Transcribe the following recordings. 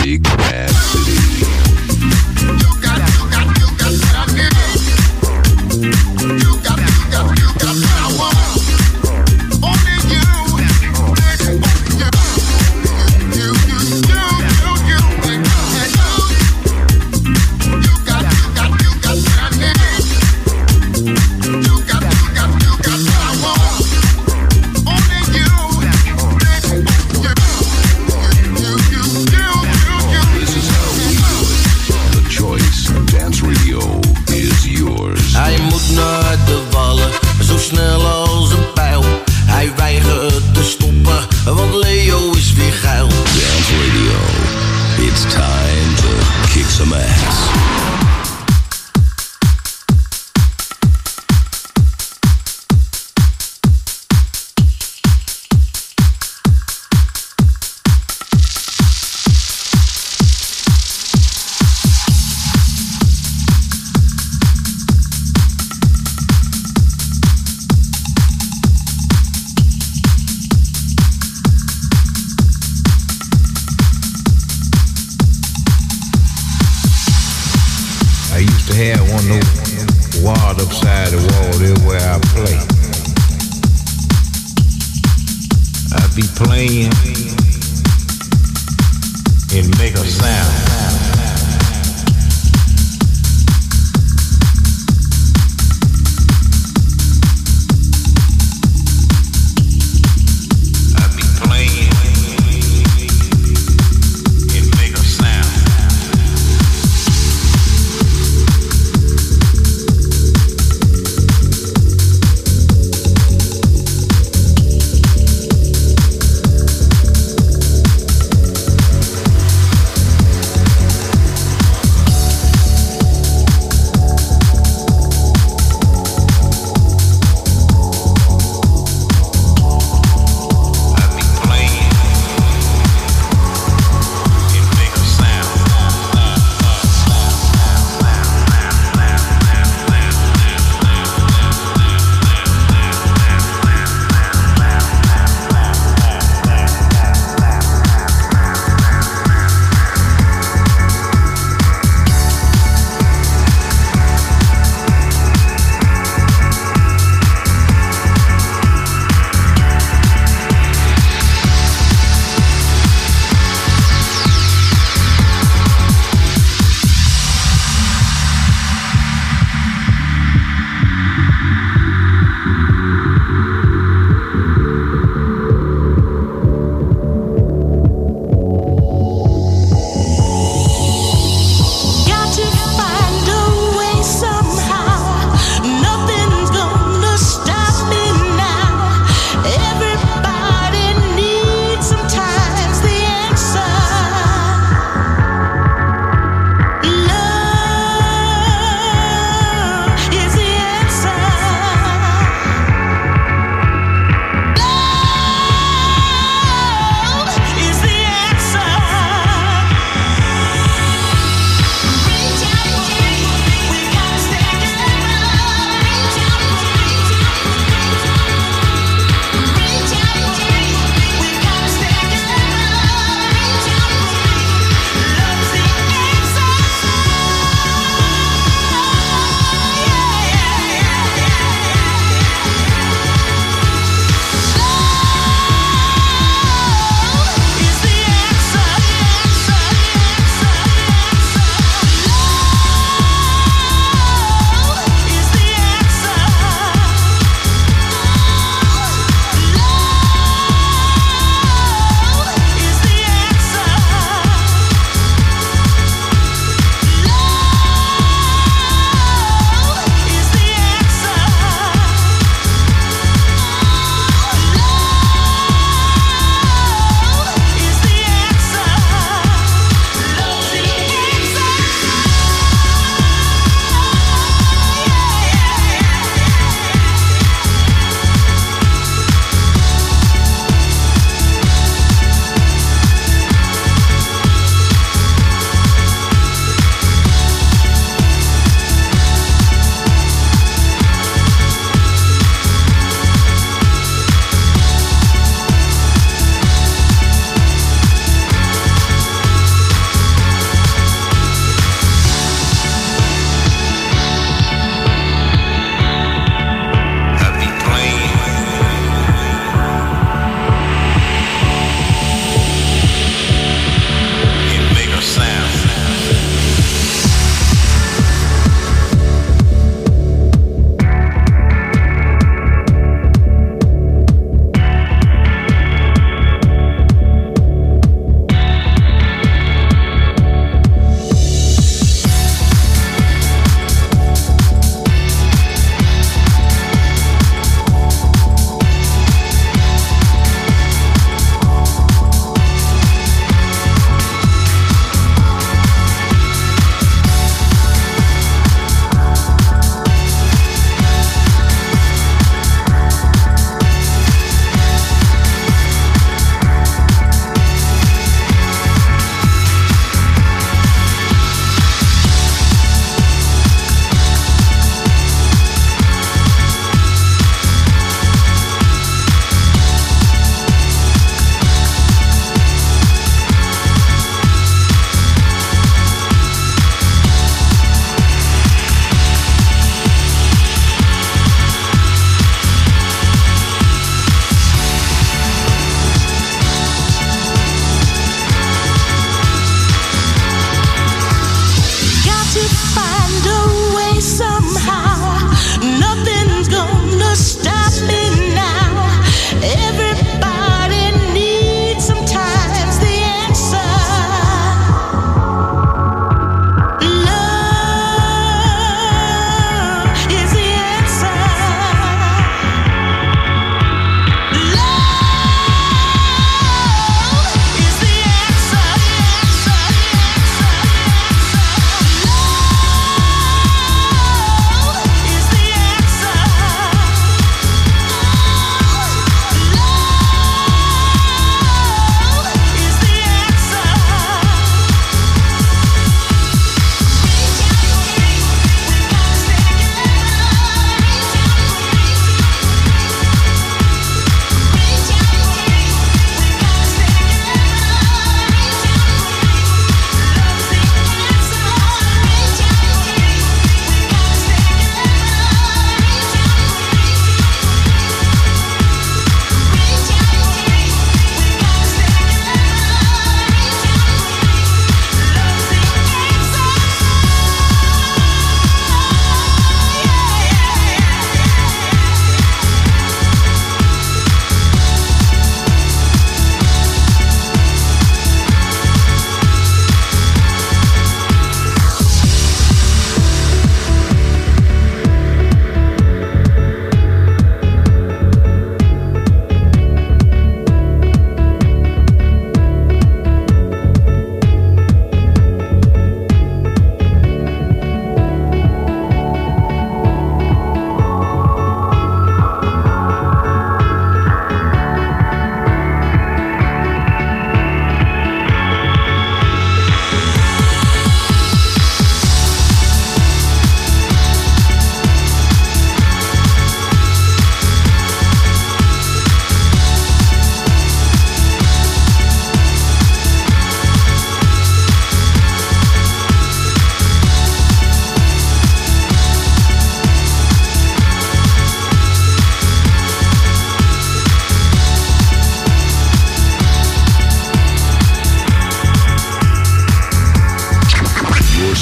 Big Bad City.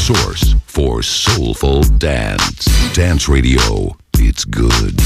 source for soulful dance. Dance Radio, it's good.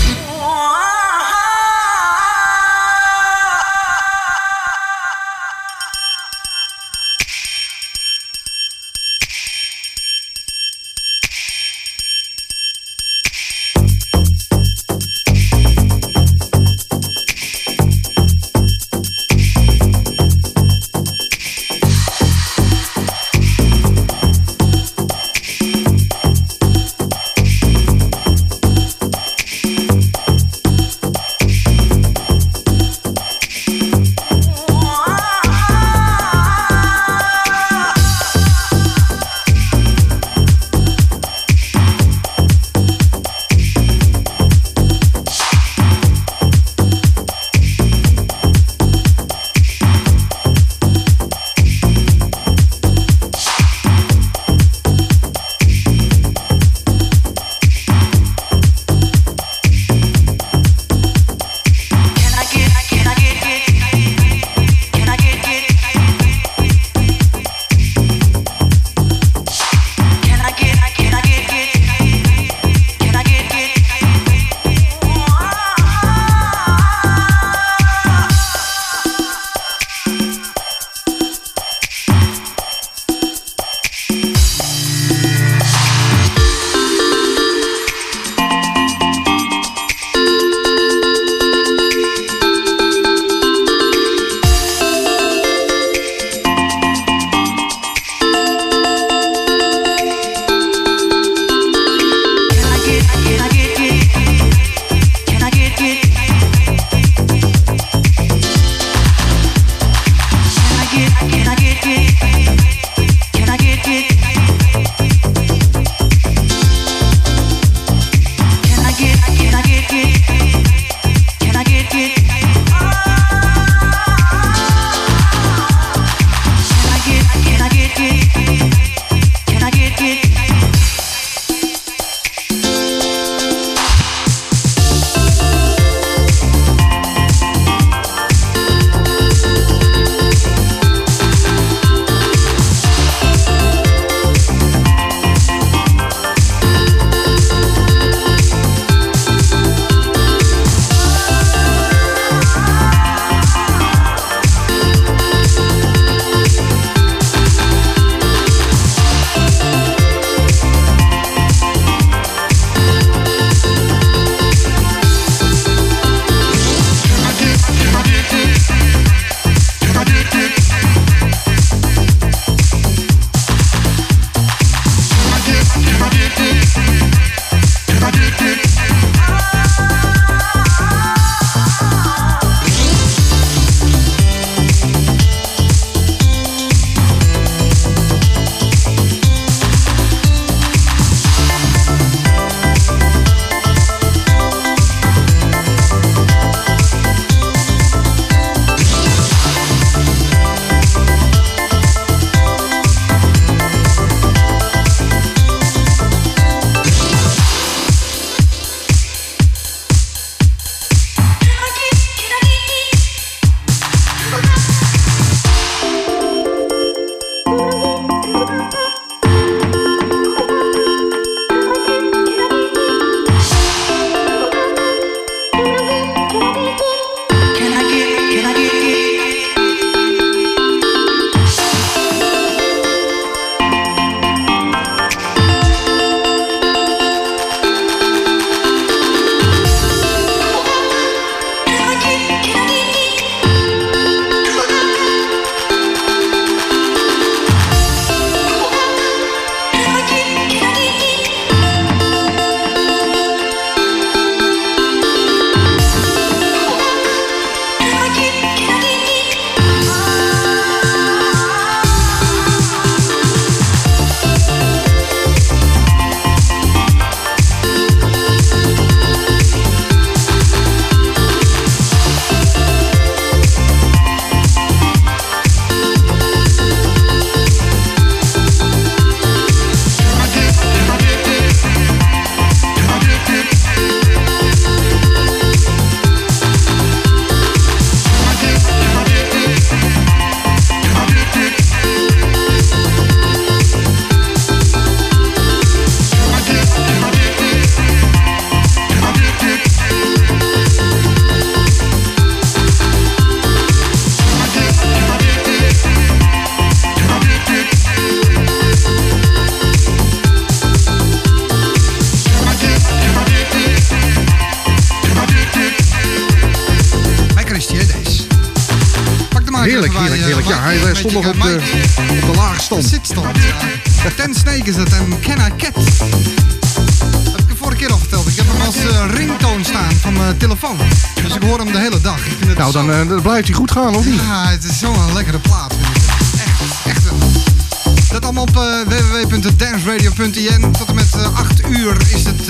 Ja, hij stond nog op de lage stand. Zitstand, ja. Ten Snake is het en Can I Cat. Heb ik de vorige keer al verteld. Ik heb hem als ringtone staan van mijn telefoon. Dus ik hoor hem de hele dag. Ik vind het Nou, dan blijft hij goed gaan, of niet? Ja, het is zo'n lekkere plaat. Echt wel. Dat allemaal op www.danceradio.in. Tot en met 8 uur is het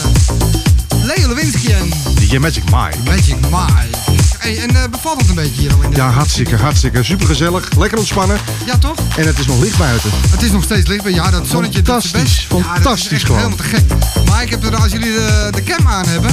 Leo Lewinsky en DJ Magic Mike. Magic Mike. Hey, en bevalt het een beetje hier al in de... Ja, hartstikke. Super gezellig. Lekker ontspannen. Ja, toch? En het is nog licht buiten. Het is nog steeds licht. Ja, dat zonnetje doet zijn best. Fantastisch Ja, dat is echt gewoon. helemaal te gek. Maar ik heb er, als jullie de cam aan hebben...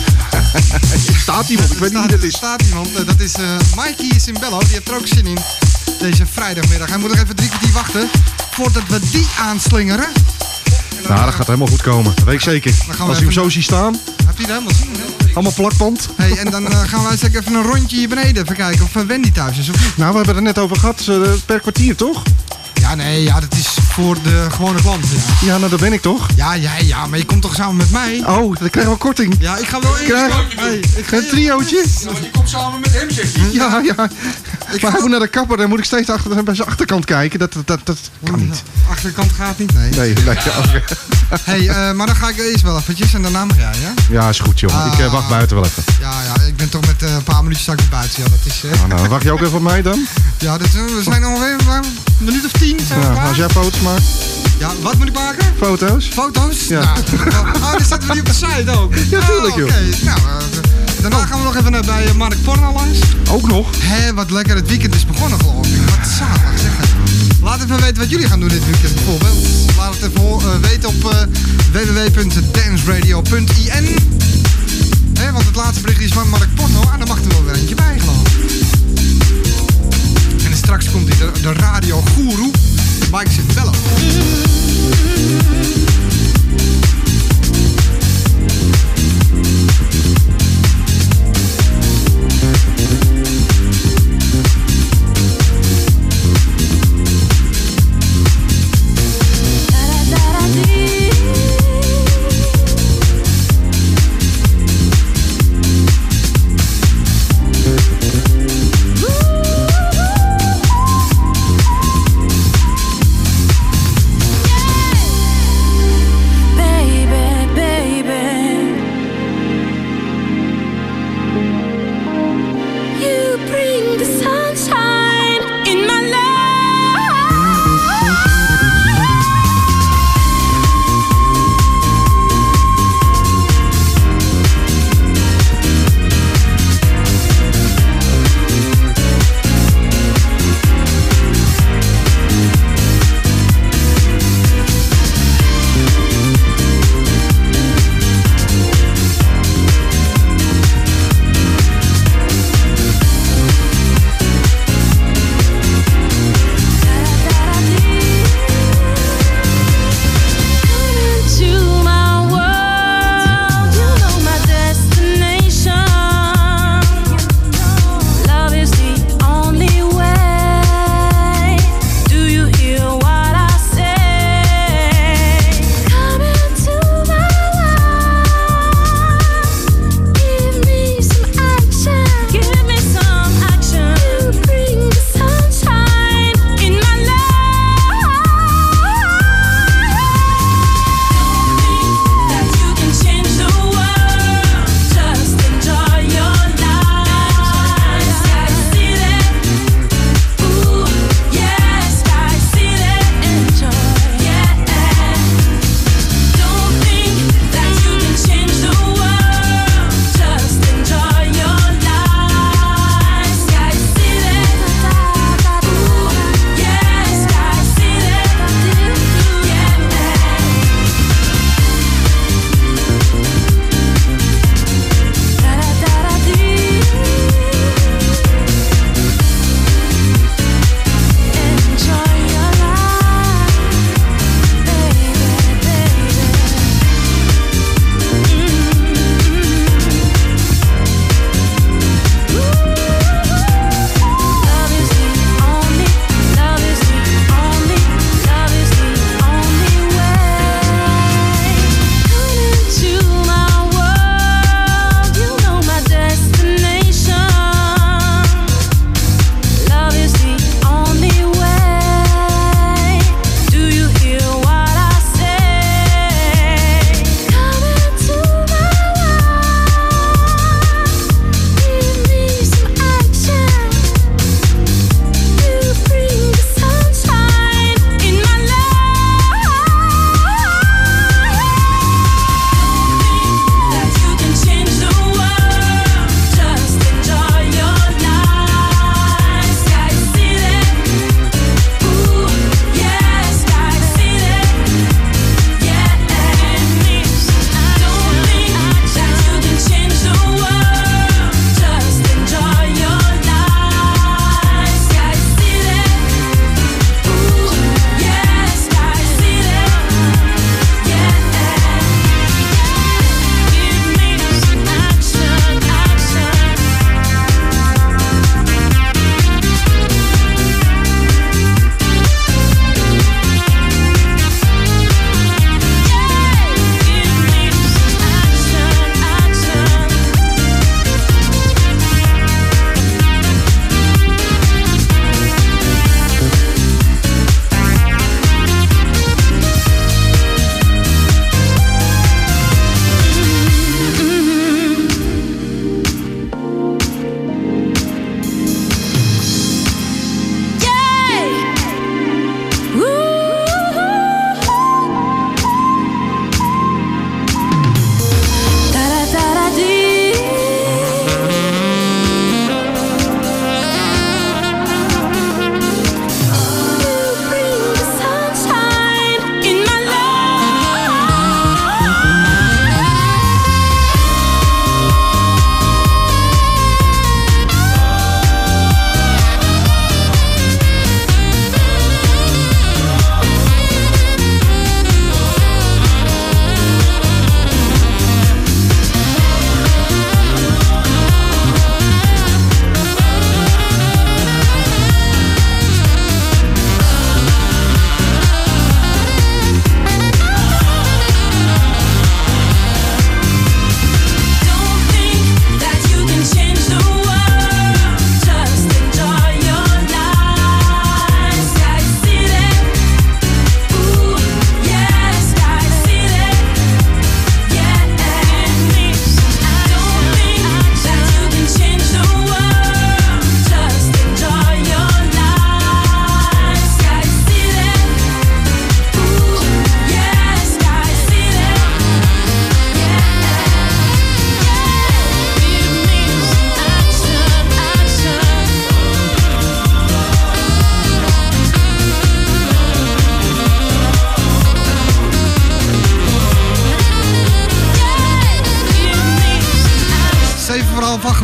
Staat iemand, ik weet niet wie dat is. Staat iemand, dat is Mikey Simbello. Die heeft er ook zin in. Deze vrijdagmiddag. Hij moet nog even 3 kwartier wachten voordat we die aanslingeren. Nou, dat gaat helemaal goed komen. Dat weet ik zeker. Als ik hem zo zie staan. Heb je dat helemaal zien? Hè? Allemaal plakband. Hey, en dan gaan wij zeker even een rondje hier beneden. Even kijken of Wendy thuis is of niet. Nou, we hebben het er net over gehad. Per kwartier, toch? Ja, nee, ja, dat is voor de gewone klant. Ja, Ja, nou, dat ben ik toch? ja, maar je komt toch samen met mij? Oh, dan krijgen we korting. Ja, ik ga wel in. Ik ga een triootje. Want je komt samen met hem, zegt hij. Ja. Maar hij moet naar de kapper. Dan moet ik steeds bij zijn achterkant kijken. Dat kan niet. Achterkant gaat niet? Nee. Nee. Okay. Hey, maar dan ga ik eerst wel eventjes en daarna mag jij, ja? Ja, is goed, jongen. Ik wacht buiten wel even. Ja, ik ben toch met een paar minuutjes straks buiten. Ja, dat is... Nou, wacht je ook even op mij dan? Ja, we zijn ongeveer een minuut of 10. Ja, als jij foto's maakt. Ja, wat moet ik maken? Foto's? Foto's? Ja. Nou, dan zetten we die op de site ook. Ja, tuurlijk, joh. Oké. Nou, daarna gaan we nog even bij Mark Porno langs. Ook nog? Hé, wat lekker. Het weekend is begonnen, geloof ik. Wat zalig, zeg. Laat even weten wat jullie gaan doen dit weekend bijvoorbeeld. Laat het even weten op www.danceradio.in. Want het laatste bericht is van Mark Porno. En daar mag er wel weer eentje bij, geloof ik. En straks komt hij de radio-goeroe. Mike Simbello.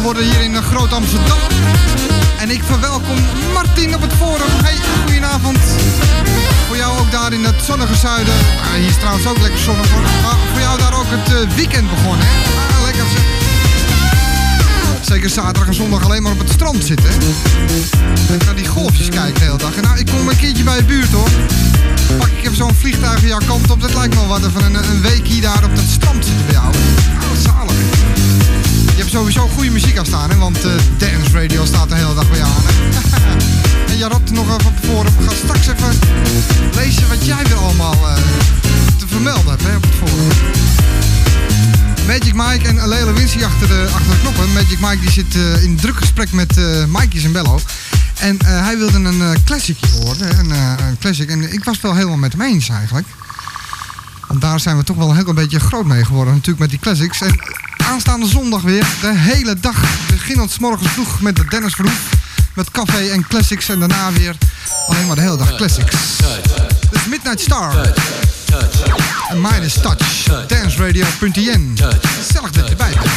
worden hier in Groot Amsterdam. En ik verwelkom Martin op het forum. Hey, goedenavond. Voor jou ook daar in het zonnige zuiden. Hier is trouwens ook lekker zonnig hoor. Maar voor jou daar ook het weekend begonnen, hè? Lekker zeg. Zeker zaterdag en zondag alleen maar op het strand zitten, hè? Ik ga die golfjes kijken de hele dag. En nou, ik kom een keertje bij je buurt, hoor. Pak ik even zo'n vliegtuig van jouw kant op. Dat lijkt me wel wat van een week hier daar op het strand zitten bij jou. Oh, zalig. Je hebt sowieso goede muziek aan staan, hè? Want Dance Radio staat de hele dag bij jou aan, hè? En je had nog even op forum. We gaan straks even lezen wat jij weer allemaal te vermelden hebt, hè, op het forum. Magic Mike en Lele Wincy achter de knoppen. Magic Mike die zit in druk gesprek met Mikey Zembello. En hij wilde een classicje horen. Een classic. En ik was wel helemaal met hem eens eigenlijk. Want daar zijn we toch wel een heel beetje groot mee geworden. Natuurlijk met die classics. En aanstaande zondag weer de hele dag. Beginnend 's morgens vroeg met de Dennis Verhoef. Met café en classics. En daarna weer alleen maar de hele dag classics. Dus Midnight Star. En Midas Touch. Danceradio.nl. Gezellig dat je erbij bent.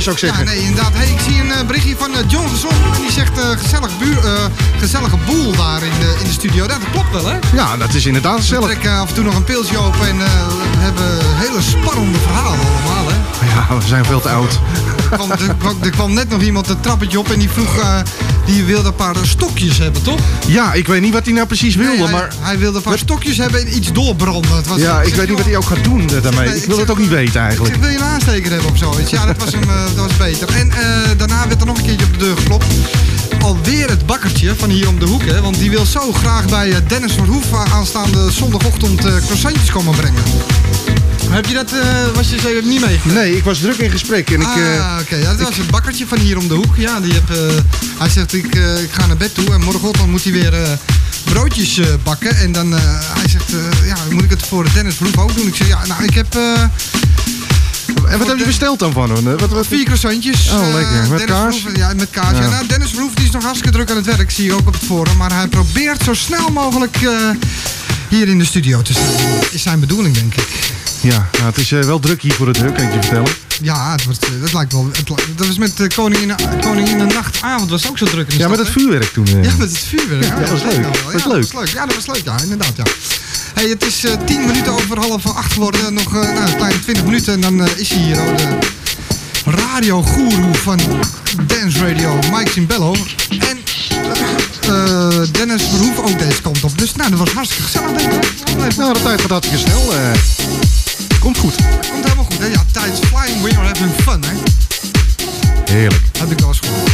zou ik zeggen. Ja, nee, inderdaad. Hey, ik zie een berichtje van John Gezond. En die zegt gezellige boel daar in de studio. Dat klopt wel, hè? Ja, dat is inderdaad We gezellig. trekken af en toe nog een pilsje open. En we hebben hele spannende verhalen allemaal, hè? Ja, we zijn veel te oud. Er kwam net nog iemand het trappetje op en die vroeg... die wilde een paar stokjes hebben, toch? Ja, ik weet niet wat hij nou precies wilde, Nee, maar... hij wilde een paar stokjes hebben en iets doorbranden. Het was, Ja, ik weet niet wat hij ook gaat doen daarmee. Nee, Ik wil het ook niet weten Ik eigenlijk. zeg, wil je een aansteker hebben of zoiets? Ja, dat was beter. En daarna werd er nog een keertje op de deur geklopt. Alweer het bakkertje van hier om de hoek, hè? Want die wil zo graag bij Dennis Verhoef aanstaande zondagochtend croissantjes komen brengen. Heb je dat, was je zo niet meegekregen? Nee, ik was druk in gesprek en ik... Oké. Ja, dat was het bakkertje van hier om de hoek. Ja, hij zegt, ik ga naar bed toe en morgenochtend moet hij weer broodjes bakken. En dan, hij zegt, moet ik het voor Dennis Verhoef ook doen? Ik zeg, ja, nou, ik heb... En wat heb je besteld dan van hem? Wat? 4 croissantjes. Oh, lekker. Met Dennis kaas? Verhoef, ja, met kaas. Ja. Ja, nou, Dennis Verhoef die is nog hartstikke druk aan het werk. Zie je ook op het forum. Maar hij probeert zo snel mogelijk hier in de studio te staan. Is zijn bedoeling, denk ik. Ja, nou, het is wel druk hier voor de deur, kan ik je vertellen. Ja, dat lijkt wel. Dat was met Koningin de Nachtavond was ook zo druk in de Ja, met stad, het hè? vuurwerk toen. Ja, met het vuurwerk. Ja, dat was leuk. wel. Dat was leuk. Ja, dat was leuk. Ja, inderdaad, ja. Hey, het is 10 minuten over 7:30 geworden. Nog een kleine 20 minuten en dan is hij hier. De radiogoeroe van Dance Radio, Mike Cimbello. En Dennis Verhoef ook deze kant op. Dus nou, dat was hartstikke gezellig, denk ik. Nou, de tijd gaat hartstikke snel. Komt goed. Komt helemaal goed, hè? Ja, tijd's flying, we are having fun, hè? Heerlijk. Heb ik wel eens gehoord.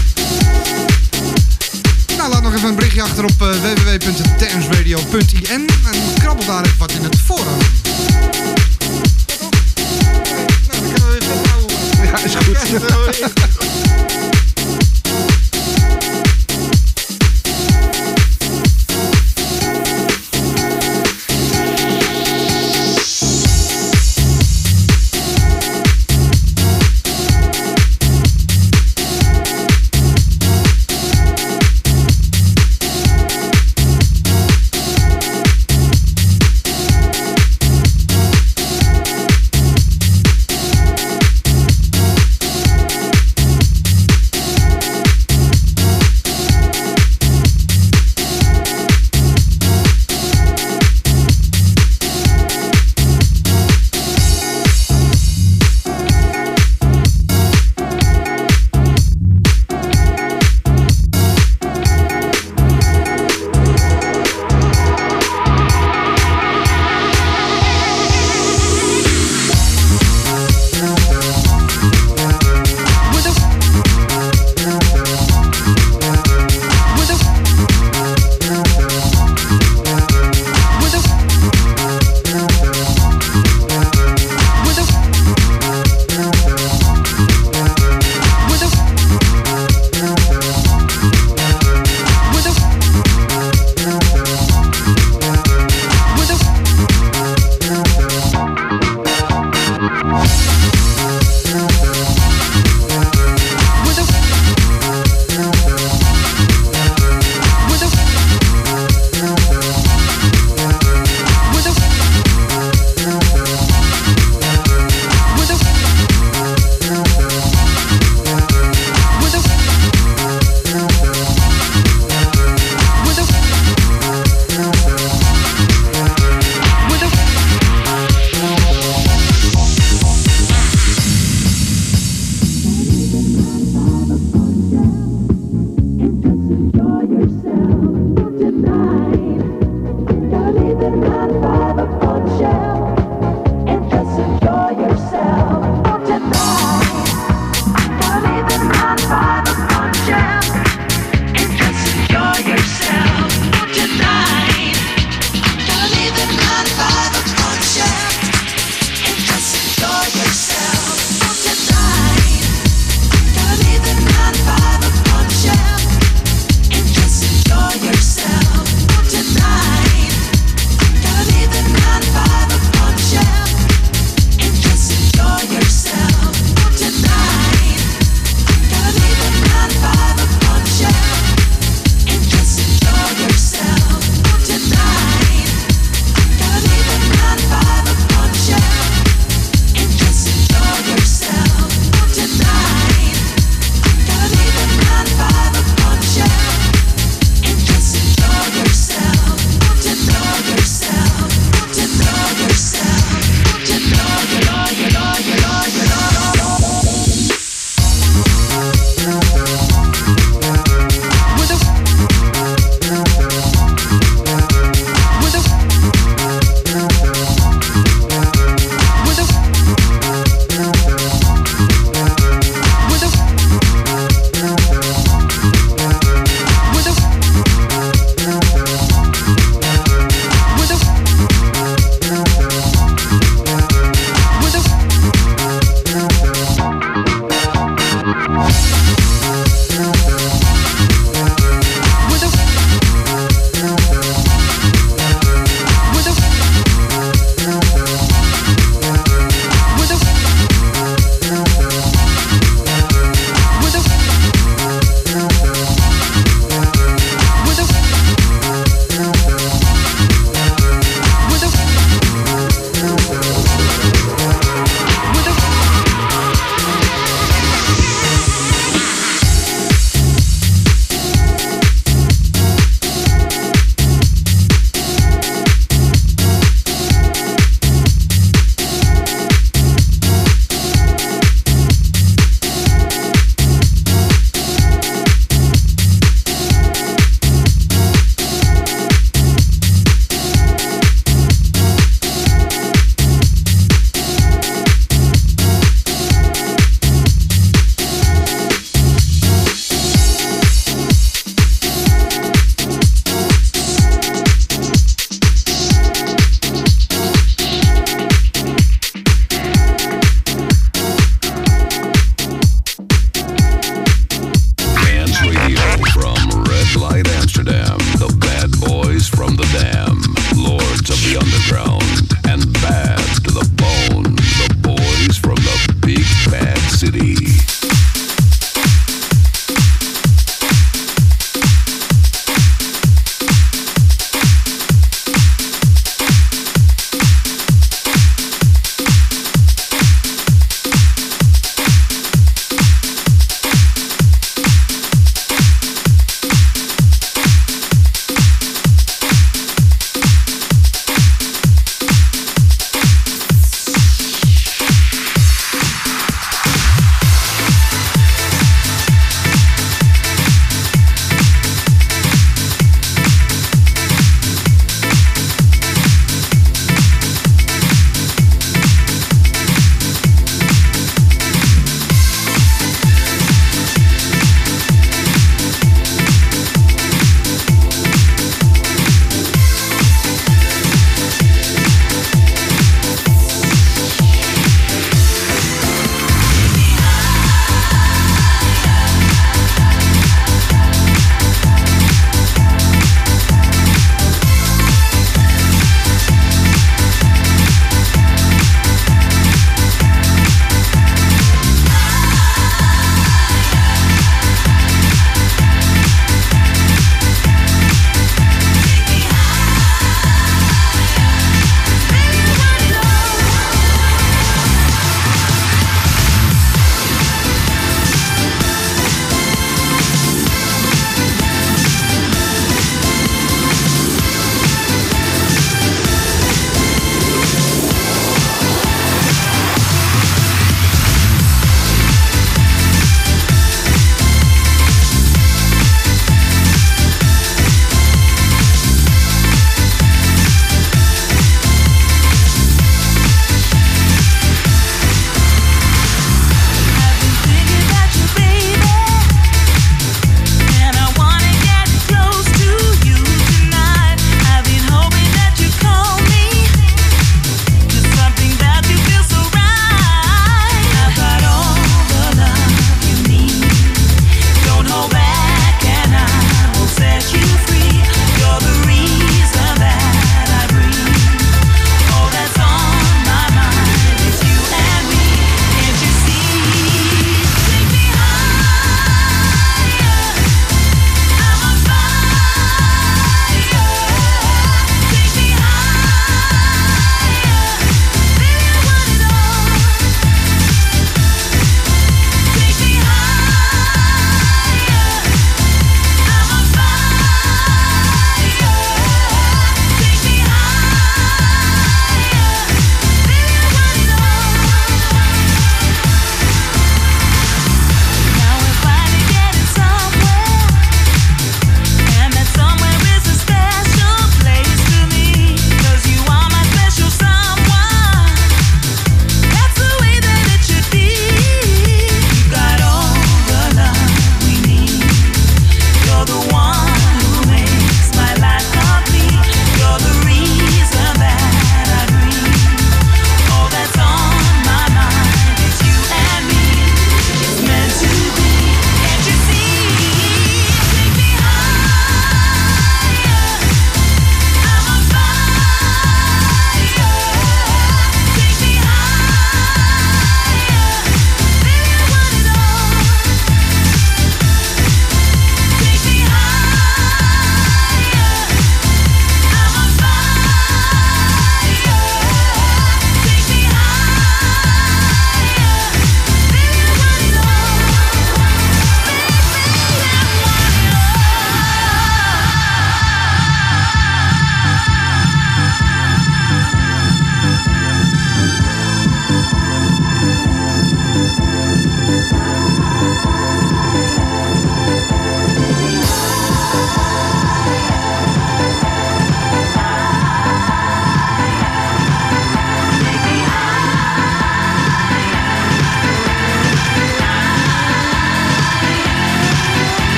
Nou, laat nog even een berichtje achter op www.danceradio.in en krabbel daar even wat in het forum. Nou, dan kunnen we weer volhouden. Ja, is goed.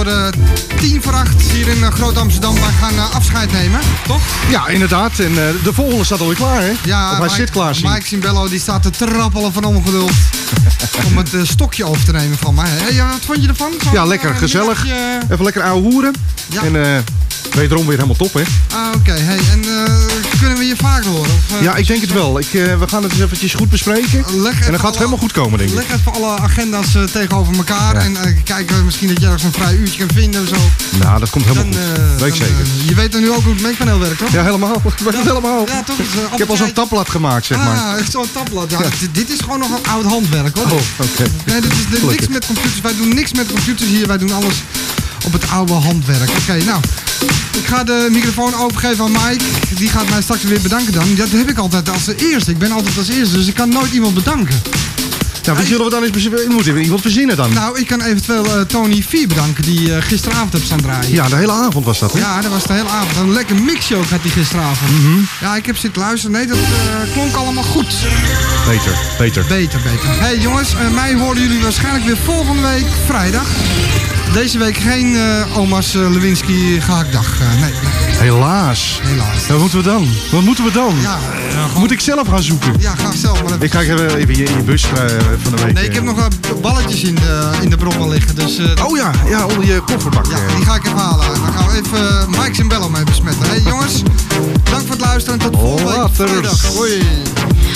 voor 7:50 hier in Groot Amsterdam. Wij gaan afscheid nemen, toch? Ja, inderdaad. En de volgende staat alweer klaar, hè? Ja, of hij zit klaar, zie. Mike Simbello die staat te trappelen van ongeduld om het stokje over te nemen van mij. Hey, wat vond je ervan? Ja, lekker, gezellig. Even lekker ouwe hoeren. Ja. En wederom weer helemaal top, hè? Oké. Hey, en kunnen we je vaak horen? Of, Ja, ik denk het wel. We gaan het eens eventjes goed bespreken. En dan gaat het helemaal goed komen, denk ik. Leg even alle agenda's tegenover elkaar. Ja. En kijken we misschien dat je ergens een vrij uurtje kan vinden of zo. Nou, dat komt helemaal goed. Weet ik zeker. Je weet dan nu ook hoe het mengpaneel werkt, toch? Ja, helemaal. Ik weet het helemaal. Ja, toch? Ik heb al zo'n tabblad gemaakt, zeg maar. Ah, echt zo'n tabblad. Ja, dit is gewoon nog een oud handwerk, hoor. Oh, oké. Nee, dit is niks met computers. Wij doen niks met computers hier. Wij doen alles op het oude handwerk. Oké, nou. Ik ga de microfoon overgeven aan Mike. Die gaat mij straks weer bedanken dan. Dat heb ik altijd als eerste. Ik ben altijd als eerste, dus ik kan nooit iemand bedanken. Nou, wie zullen we dan eens moeten we iemand verzinnen dan? Nou, ik kan eventueel Tony 4 bedanken, die gisteravond heb staan draaien. Ja, de hele avond was dat, hè? Ja, dat was de hele avond. Een lekker mixje ook had hij gisteravond. Ja, ik heb zitten luisteren. Nee, dat klonk allemaal goed. Beter. Beter. Hey jongens, mij horen jullie waarschijnlijk weer volgende week vrijdag. Deze week geen oma's Lewinsky gehaktdag. Nee. Helaas. Wat moeten we dan? Ja, Moet ik zelf gaan zoeken? Ja, ga zelf maar even. Ik ga even in je bus van de week. Nee, ik heb nog balletjes in de brommel liggen. Dus, Oh ja, onder je kofferbak. Ja, die ga ik even halen. Dan gaan we even Mike Simbello mee besmetten. Hey jongens, dank voor het luisteren en tot volgende week Laters. vrijdag. Hoi.